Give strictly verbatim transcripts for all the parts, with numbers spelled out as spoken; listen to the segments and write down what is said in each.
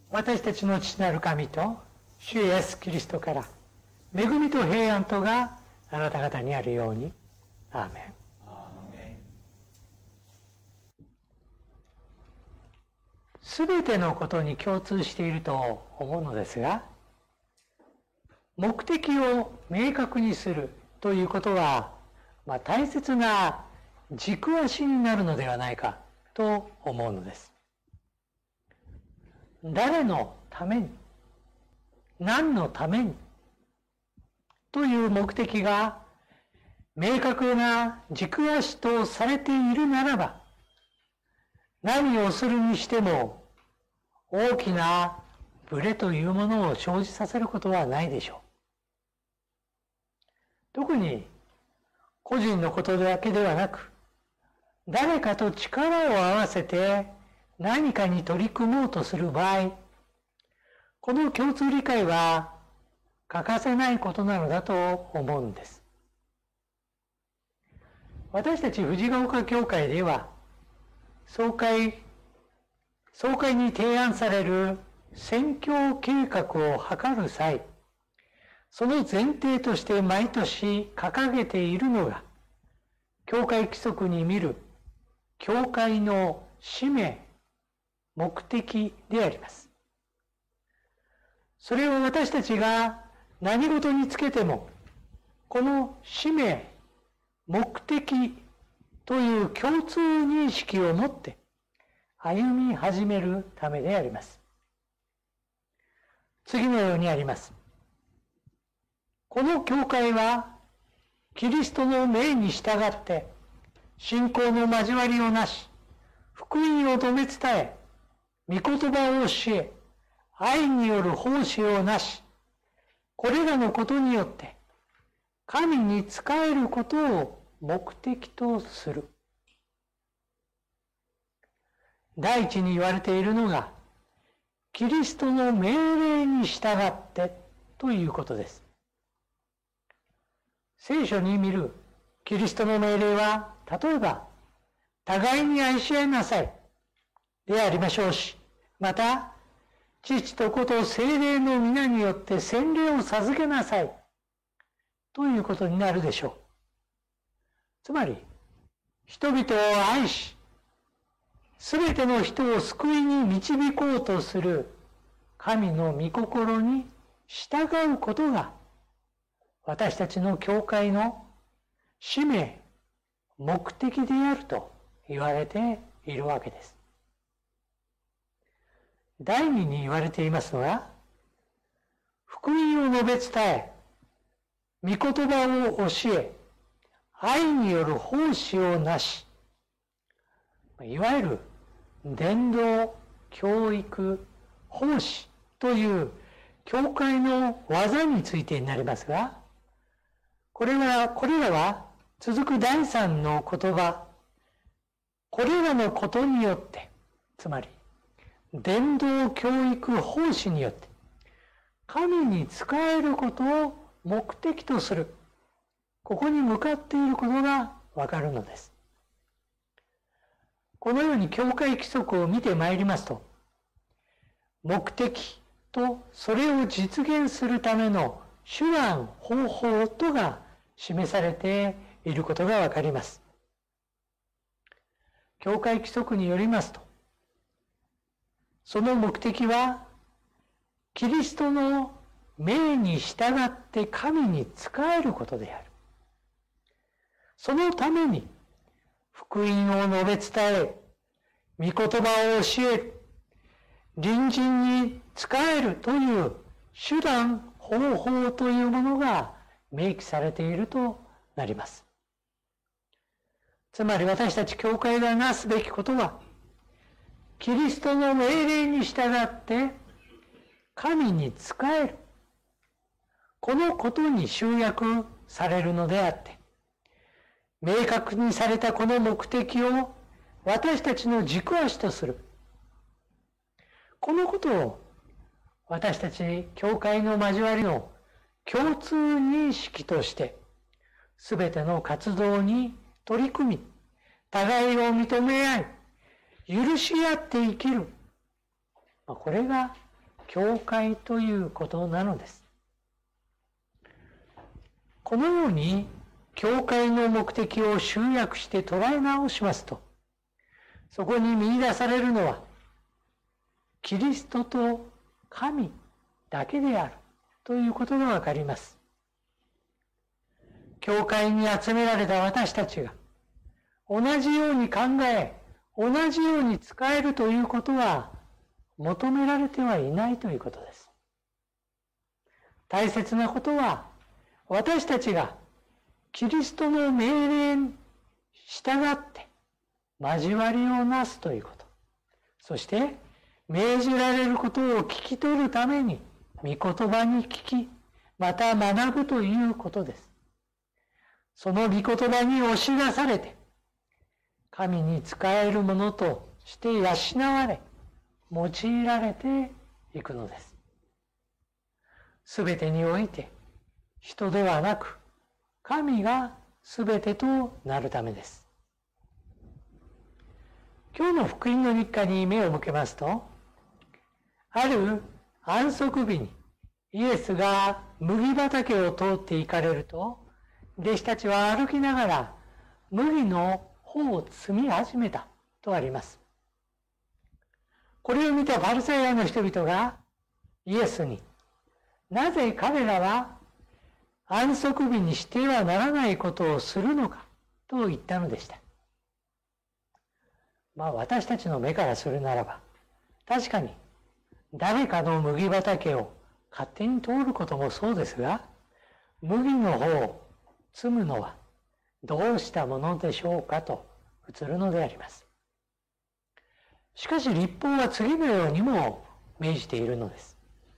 私たちの父なる神と主イエスキリストから恵みと平安とがあなた方にあるように。アーメン。すべてのことに共通していると思うのですが、目的を明確にするということは、まあ、大切な軸足になるのではないかと思うのです。誰のために、何のためにという目的が明確な軸足とされているならば、何をするにしても大きなブレというものを生じさせることはないでしょう。特に個人のことだけではなく、誰かと力を合わせて何かに取り組もうとする場合、この共通理解は欠かせないことなのだと思うんです。私たち藤ヶ丘教会では、総会、総会に提案される宣教計画を図る際、その前提として毎年掲げているのが、教会規則に見る教会の使命、目的であります。それを私たちが何事につけても、この使命、目的という共通認識を持って歩み始めるためであります。次のようにあります。この教会はキリストの命に従って信仰の交わりをなし、福音を述べ伝え、御言葉を教え、愛による奉仕をなし、これらのことによって神に仕えることを目的とする。第一に言われているのが、キリストの命令に従ってということです。聖書に見るキリストの命令は、例えば、互いに愛し合いなさいでありましょうし、また、父と子と聖霊の皆によって洗礼を授けなさいということになるでしょう。つまり、人々を愛し、すべての人を救いに導こうとする神の御心に従うことが、私たちの教会の使命、目的であると言われているわけです。第二に言われていますのは、福音を述べ伝え、御言葉を教え、愛による奉仕をなし、いわゆる伝道、教育、奉仕という教会の技についてになりますが、これは、これらは続く第三の言葉、これらのことによって、つまり、伝道、教育、奉仕によって、神に仕えることを目的とする。ここに向かっていることがわかるのです。このように教会規則を見てまいりますと、目的とそれを実現するための手段、方法とが示されていることがわかります。教会規則によりますと、その目的は、キリストの命に従って神に仕えることである。そのために、福音を述べ伝え、御言葉を教え、隣人に仕えるという手段、方法というものが明記されているとなります。つまり私たち教会がなすべきことは、キリストの命令に従って神に仕える。このことに集約されるのであって、明確にされたこの目的を私たちの軸足とする。このことを私たち教会の交わりの共通認識として、すべての活動に取り組み、互いを認め合い、許し合って生きる。これが教会ということなのです。このように教会の目的を集約して捉え直しますと、そこに見出されるのはキリストと神だけであるということがわかります。教会に集められた私たちが同じように考え、同じように使えるということは求められてはいないということです。大切なことは、私たちがキリストの命令に従って交わりをなすということ。そして命じられることを聞き取るために御言葉に聞き、また学ぶということです。その御言葉に押し出されて、神に仕えるものとして養われ、用いられていくのです。すべてにおいて、人ではなく、神がすべてとなるためです。今日の福音の日課に目を向けますと、ある安息日にイエスが麦畑を通って行かれると、弟子たちは歩きながら麦の穂を摘み始めたとあります。これを見たファリサイ派の人々がイエスに、なぜ彼らは安息日にしてはならないことをするのかと言ったのでした。まあ私たちの目からするならば、確かに誰かの麦畑を勝手に通ることもそうですが、麦の穂を摘むのはどうしたものでしょうかと映るのであります。しかし律法は次のようにも命じているのです。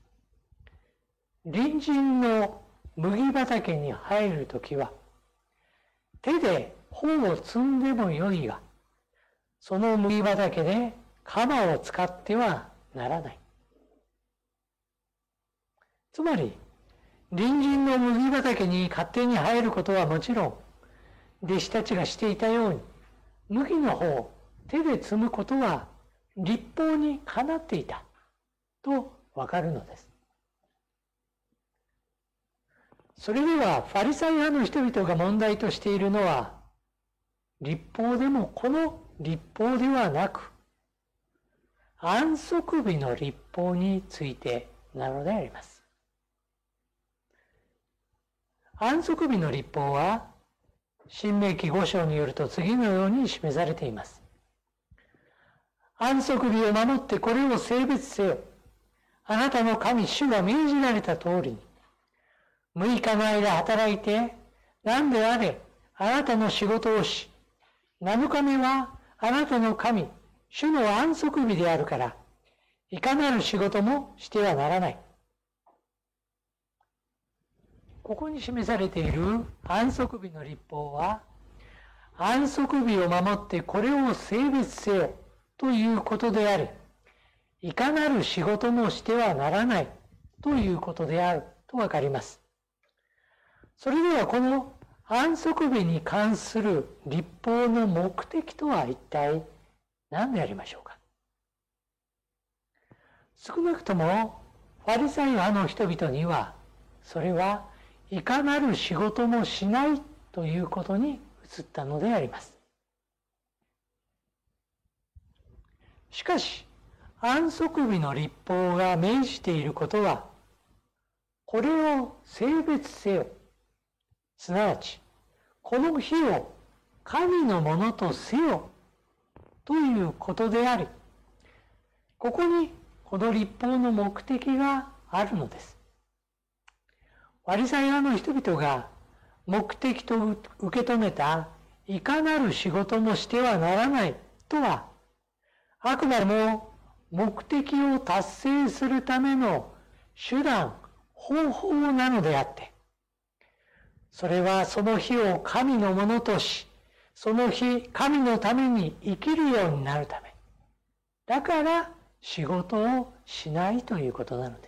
隣人の麦畑に入るときは、手で穂を摘んでもよいが、その麦畑で鎌を使ってはならない。つまり、隣人の麦畑に勝手に入ることはもちろん、弟子たちがしていたように、麦の穂を手で摘むことは律法にかなっていたとわかるのです。それではファリサイ派の人々が問題としているのは、律法でもこの律法ではなく、安息日の律法についてなのであります。安息日の律法は、申命記ご章によると次のように示されています。安息日を守ってこれを聖別せよ。あなたの神主が命じられた通りに。六日の間働いて、何であれ、あなたの仕事をし、七日目はあなたの神、主の安息日であるから、いかなる仕事もしてはならない。ここに示されている安息日の律法は、安息日を守ってこれを聖別せよということであり、いかなる仕事もしてはならないということであるとわかります。それではこの安息日に関する律法の目的とは一体何でありましょうか。少なくともファリサイ派の人々には、それはいかなる仕事もしないということに移ったのであります。しかし、安息日の律法が命じていることは、これを聖別せよ。すなわち、この日を神のものとせよということであり、ここにこの律法の目的があるのです。ファリサイ派の人々が目的と受け止めたいかなる仕事もしてはならないとは、あくまでも目的を達成するための手段、方法なのであって、それはその日を神のものとし、その日神のために生きるようになるため、だから仕事をしないということなのです。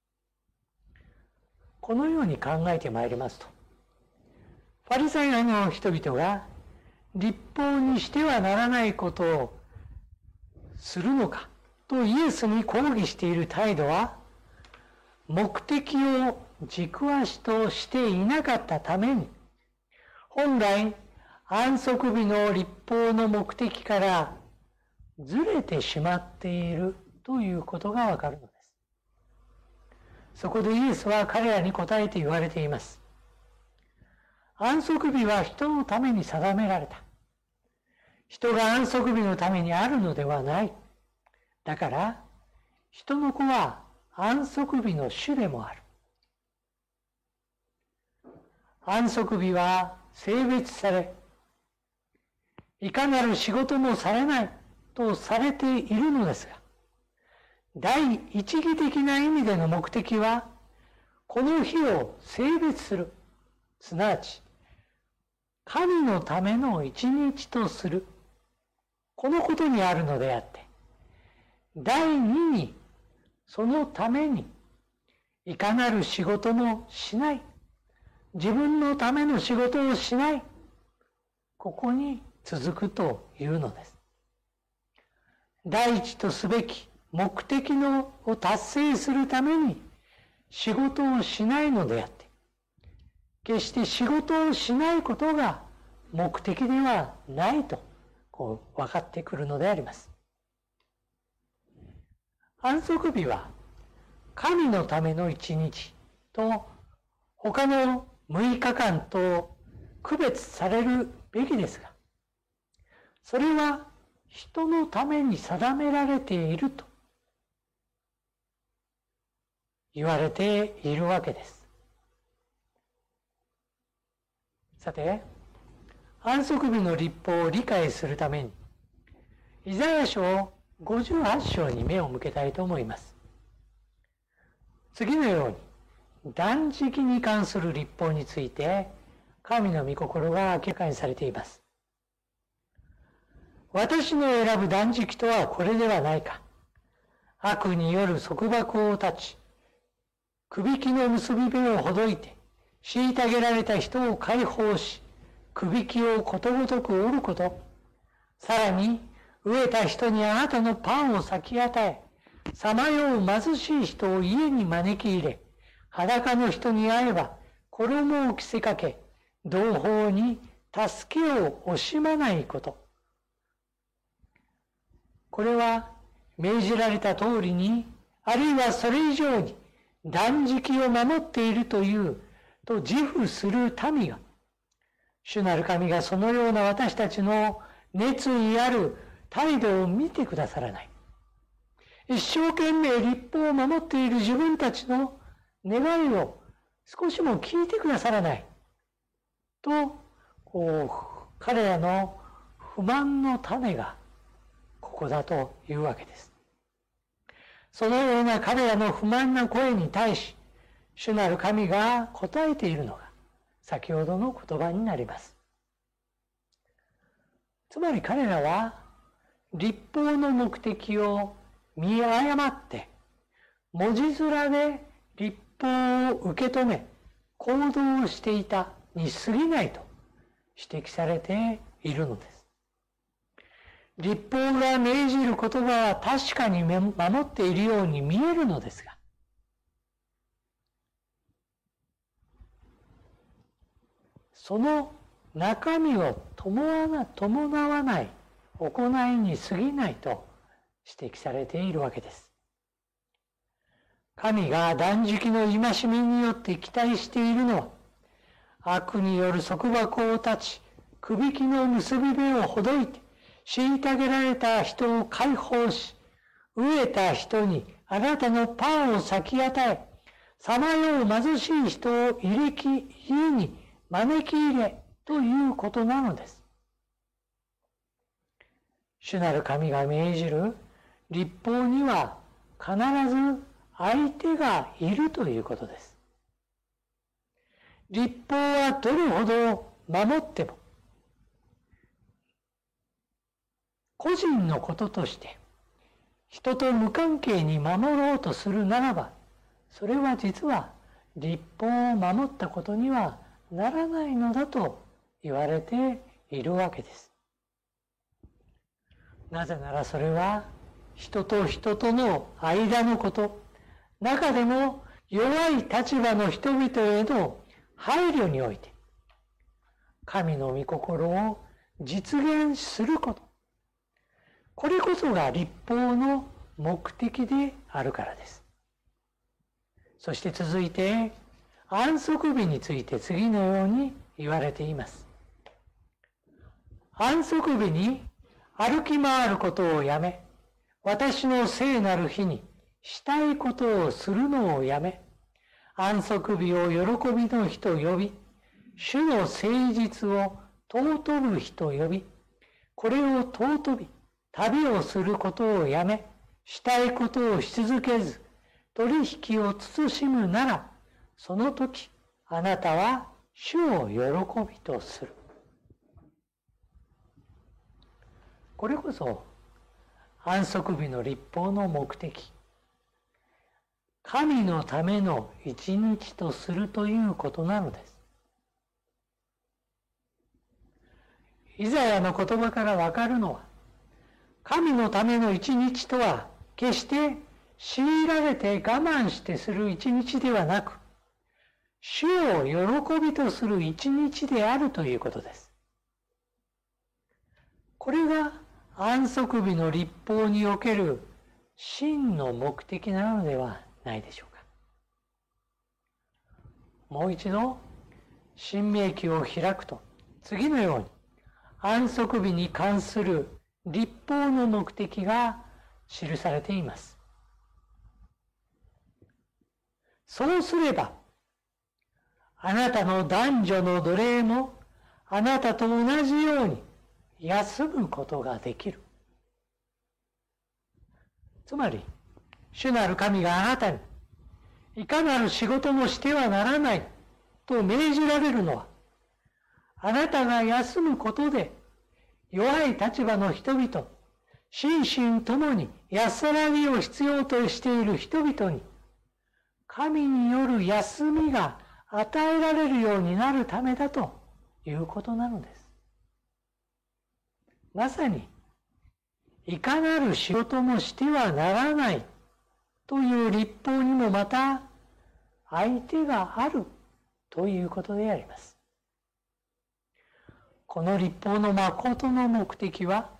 このように考えてまいりますと、ファリサイ派の人々が律法にしてはならないことをするのか、 とイエスに抗議している態度は、目的を軸足としていなかったために、本来安息日の律法の目的からずれてしまっているということがわかるのです。そこでイエスは彼らに答えて言われています。安息日は人のために定められた。人が安息日のためにあるのではない。だから、人の子は安息日の主でもある。安息日は性別され、いかなる仕事もされないとされているのですが、第一義的な意味での目的は、この日を性別する、すなわち、神のための一日とする、このことにあるのであって、第二に、そのために、いかなる仕事もしない、自分のための仕事をしない、ここに続くというのです。第一とすべき目的のを達成するために仕事をしないのであって、決して仕事をしないことが目的ではないとこう分かってくるのであります。安息日は神のための一日と他の六日間と区別されるべきですが、それは人のために定められていると言われているわけです。さて、安息日の律法を理解するために、イザヤ書ごじゅうはち章に目を向けたいと思います。次のように、断食に関する律法について、神の御心が明らかにされています。私の選ぶ断食とはこれではないか。悪による束縛を断ち、くびきの結び目をほどいて、虐げられた人を解放し、くびきをことごとく折ること、さらに飢えた人にあなたのパンを裂き与え、さまよう貧しい人を家に招き入れ、裸の人に会えば衣を着せかけ、同胞に助けを惜しまないこと。これは命じられた通りに、あるいはそれ以上に断食を守っているというと自負する民が、主なる神がそのような私たちの熱意ある態度を見てくださらない。一生懸命律法を守っている自分たちの願いを少しも聞いてくださらない。と、こう、彼らの不満の種がここだというわけです。そのような彼らの不満な声に対し、主なる神が答えているのが先ほどの言葉になります。つまり彼らは律法の目的を見誤って文字面で律法を受け止め行動をしていたに過ぎないと指摘されているのです。律法が命じる言葉は確かに守っているように見えるのですが、その中身を伴わない行いに過ぎないと指摘されているわけです。神が断食の戒めによって期待しているのは、悪による束縛を断ち、くびきの結び目をほどいて、虐げられた人を解放し、飢えた人にあなたのパンを裂き与え、さまよう貧しい人を入れき家に招き入れということなのです。主なる神が命じる律法には必ず相手がいるということです。律法はどれほど守っても、個人のこととして人と無関係に守ろうとするならば、それは実は律法を守ったことにはならないのだと言われているわけです。なぜならそれは人と人との間のこと、中でも弱い立場の人々への配慮において、神の御心を実現すること。これこそが律法の目的であるからです。そして続いて、安息日について次のように言われています。安息日に歩き回ることをやめ、私の聖なる日にしたいことをするのをやめ、安息日を喜びの日と呼び、主の誠実を尊ぶ日と呼び、これを尊び、旅をすることをやめ、したいことをし続けず、取引を慎むなら、その時、あなたは主を喜びとする。これこそ、安息日の律法の目的。神のための一日とするということなのです。イザヤの言葉からわかるのは、神のための一日とは、決して強いられて我慢してする一日ではなく、主を喜びとする一日であるということです。これが安息日の律法における真の目的なのではないでしょうか。もう一度、申命記を開くと、次のように、安息日に関する律法の目的が記されています。そうすれば、あなたの男女の奴隷もあなたと同じように休むことができる。つまり、主なる神があなたにいかなる仕事もしてはならないと命じられるのは、あなたが休むことで弱い立場の人々、心身ともに安らぎを必要としている人々に、神による休みが与えられるようになるためだということなのです。まさに、いかなる仕事もしてはならないという律法にもまた相手があるということであります。この律法の誠の目的は、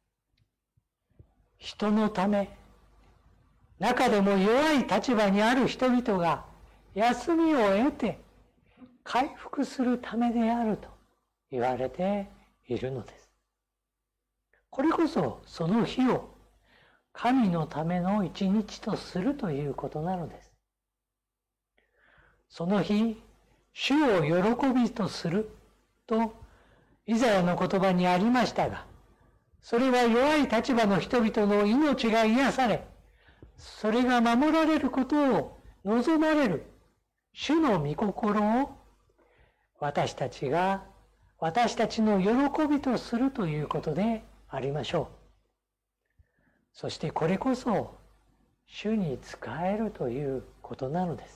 人のため、中でも弱い立場にある人々が休みを得て回復するためであると言われているのです。これこそその日を神のための一日とするということなのです。その日、主を喜びとするとイザヤの言葉にありましたが、それは弱い立場の人々の命が癒され、それが守られることを望まれる主の御心を私たちが、私たちの喜びとするということでありましょう。そしてこれこそ主に仕えるということなのです。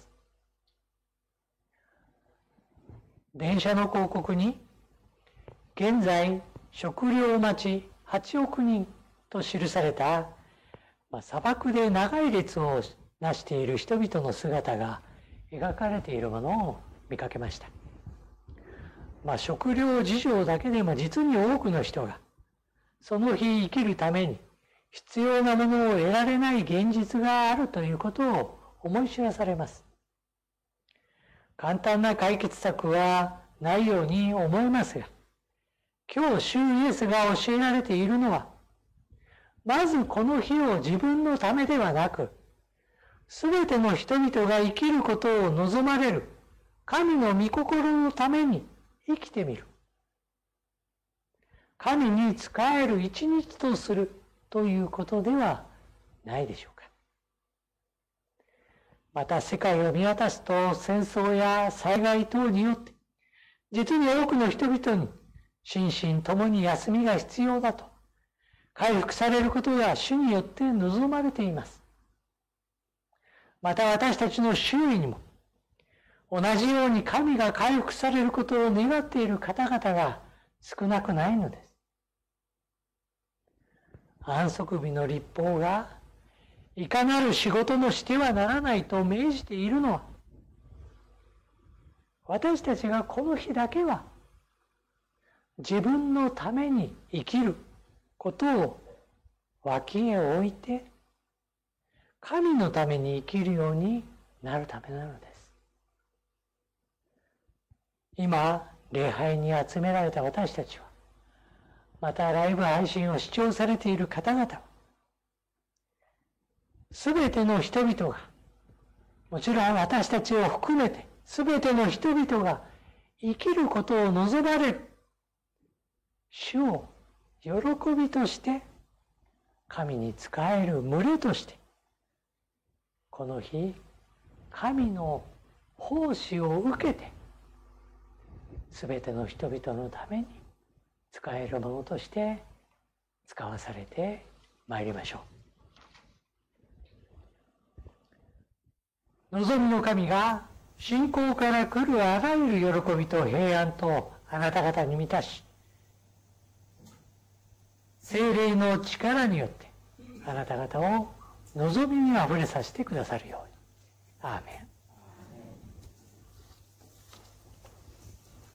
電車の広告に、現在食料待ちはちおくにんと記された、まあ、砂漠で長い列をなしている人々の姿が描かれているものを見かけました。まあ、食料事情だけでも実に多くの人がその日生きるために必要なものを得られない現実があるということを思い知らされます。簡単な解決策はないように思いますが、今日主イエスが教えられているのは、まずこの日を自分のためではなく、すべての人々が生きることを望まれる神の御心のために生きてみる。神に仕える一日とするということではないでしょうか。また世界を見渡すと、戦争や災害等によって実に多くの人々に心身ともに休みが必要だと回復されることが主によって望まれています。また私たちの周囲にも同じように神が回復されることを願っている方々が少なくないのです。 安息日の律法がいかなる仕事もしてはならないと命じているのは、私たちがこの日だけは自分のために生きることを脇へ置いて、神のために生きるようになるためなのです。今、礼拝に集められた私たちは、またライブ配信を視聴されている方々は、すべての人々が、もちろん私たちを含めて、すべての人々が生きることを望まれる、主を喜びとして、神に仕える群れとして、この日、神の奉仕を受けて、すべての人々のために使えるものとして使わされてまいりましょう。望みの神が信仰から来るあらゆる喜びと平安とあなた方に満たし、聖霊の力によってあなた方を望みにあふれさせてくださるように。アーメン。